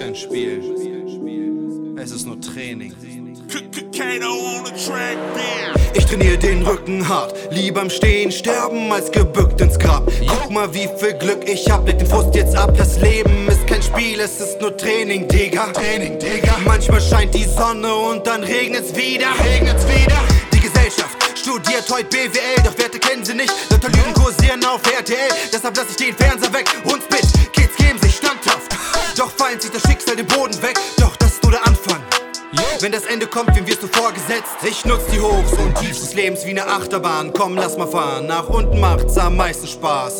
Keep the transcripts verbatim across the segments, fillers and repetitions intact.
kein Spiel. Es ist nur Training. Ich trainiere den Rücken hart, lieber im Stehen sterben als gebückt ins Grab. Guck mal, wie viel Glück ich hab, leg den Frust jetzt ab. Das Leben ist kein Spiel, es ist nur Training, Digga. Training, Digga. Manchmal scheint die Sonne und dann regnet's wieder. Regnet's wieder. Die Gesellschaft studiert heute B W L, doch Werte kennen sie nicht. Lauter Lügen kursieren auf R T L, deshalb lass ich den Fernseher weg und spit. Kids geben sich standhaft, doch fallen sich das Schicksal den Boden weg. Doch das ist nur der Anfang. Wenn das Ende kommt, wem wirst du vorgesetzt? Ich nutz die Hochs und Tiefs des Lebens wie ne Achterbahn. Komm, lass mal fahren, nach unten macht's am meisten Spaß.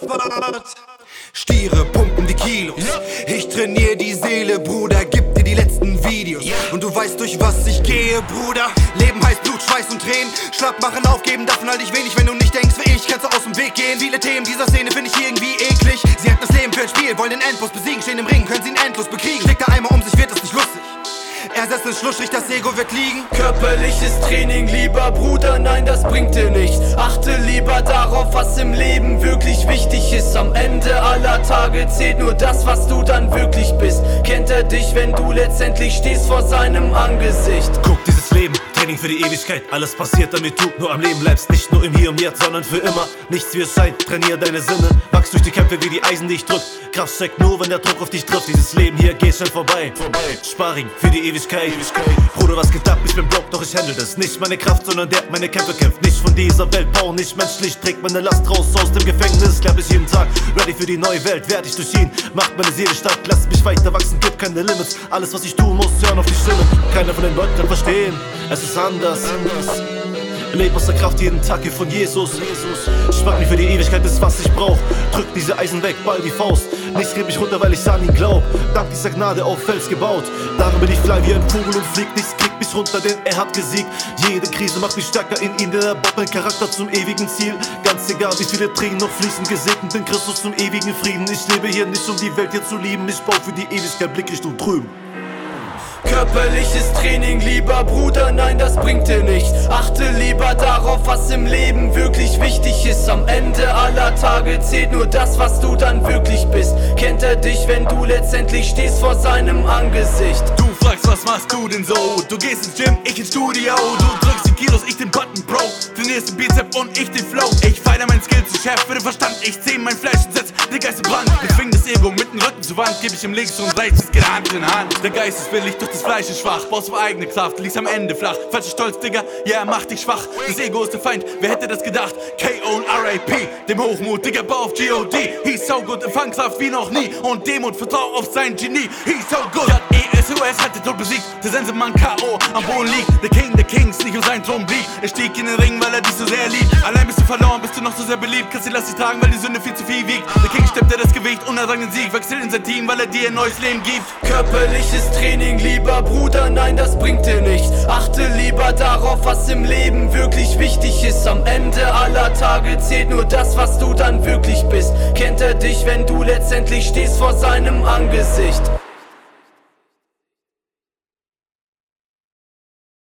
Stiere pumpen die Kilos, ich trainiere die Seele, Bruder, gib dir die letzten Videos. Und du weißt, durch was ich gehe, Bruder. Leben heißt Blut, Schweiß und Tränen. Schlapp machen, aufgeben, davon halt ich wenig. Wenn du nicht denkst wie ich, kannst du aus dem Weg gehen. Viele Themen dieser Szene finde ich irgendwie eklig. Sie halten das Leben für ein Spiel, wollen den Endboss besiegen. Stehen im Ring, können sie ihn endlos bekriegen. Schlägt der Eimer um sich, wird es nicht lustig. Er setzt den Schlussstrich, das Ego wird liegen. Körperliches Training, lieber Bruder, nein, das bringt dir nichts. Achte lieber darauf, was im Leben wirklich wichtig ist. Am Ende aller Tage zählt nur das, was du dann wirklich bist. Kennt er dich, wenn du letztendlich stehst vor seinem Angesicht? Guck, dieses Leben, Training für die Ewigkeit. Alles passiert, damit du nur am Leben bleibst. Nicht nur im Hier und Jetzt, sondern für immer. Nichts wie es scheint, trainier deine Sinne. Wachs durch die Kämpfe wie die Eisen, die ich drück. Kraft steckt nur, wenn der Druck auf dich trifft. Dieses Leben hier geht schnell vorbei. vorbei. Sparring für die Ewigkeit. Ewigkeit. Bruder, was geht ab? Ich bin broke, doch ich handle das. Nicht meine Kraft, sondern der meine Kämpfe kämpft. Nicht von dieser Welt, bau nicht menschlich. Trägt meine Last raus aus dem Gefängnis. Glaub ich jeden Tag, ready für die neue Welt. Werd ich durch ihn, macht meine Seele stark. Lass mich weiter wachsen, gibt keine Limits. Alles, was ich tun muss, hören auf die Stimme. Keiner von den Leuten kann verstehen, es ist anders. Leb aus der Kraft jeden Tag hier von Jesus. Spart mich für die Ewigkeit, ist was ich brauch. Drück diese Eisen weg, ball die Faust. Nichts geht mich runter, weil ich an ihn glaub. Dank dieser Gnade auf Fels gebaut. Darum bin ich fly wie ein Vogel und flieg. Nichts kriegt mich runter, denn er hat gesiegt. Jede Krise macht mich stärker in ihn, denn er baut meinen Charakter zum ewigen Ziel. Ganz egal, wie viele Tränen noch fließen, gesegnet in Christus zum ewigen Frieden. Ich lebe hier nicht, um die Welt hier zu lieben. Ich baue für die Ewigkeit, Blick Richtung drüben. Körperliches Training, lieber Bruder, nein, das bringt dir nichts. Achte lieber darauf, was im Leben wirklich wichtig ist. Am Ende aller Tage zählt nur das, was du dann wirklich bist. Kennt er dich, wenn du letztendlich stehst vor seinem Angesicht? Du fragst, was machst du denn so? Du gehst ins Gym, ich ins Studio. Du drückst die Kilos, ich den Button, Bro. Trainierst den Bizep und ich den Flow. Ich feier mein Skill zu Chef für den Verstand. Ich zähl mein Fleisch und setz den Geist in Brand. Bezwing das Ego mit dem Rücken zur Wand. Geb ich ihm links und rechts, es geht Hand in Hand. Der Geist ist willig, doch das Fleisch ist schwach. Baust auf eigene Kraft, liegst am Ende flach. Falscher Stolz, Digga, ja, er macht dich schwach. Das Ego ist der Feind, wer hätte das gedacht? K O und R I P, dem Hochmut, Digga, bau auf G O D. He's so good, Empfangskraft wie noch nie. Und Demut, vertrau auf sein Genie. He's so good. E S O S hat den Tod besiegt. Der Sensemann K O am Boden liegt. Der King der Kings, nicht um seinen Thron blieb. Er stieg in den Ring, weil er dich so sehr liebt. Allein bist du verloren, bist du noch so sehr beliebt. Kannst du lass dich tragen, weil die Sünde viel zu viel wiegt. Der King steppt er das Gewicht, unerrang den Sieg. Wechselt in sein Team, weil er dir ein neues Leben gibt. Körperliches Training, lieber Bruder, nein, das bringt dir nichts. Achte lieber darauf, was im Leben wirklich wichtig ist. Am Ende aller Tage zählt nur das, was du dann wirklich bist. Kennt er dich, wenn du letztendlich stehst vor seinem Angesicht?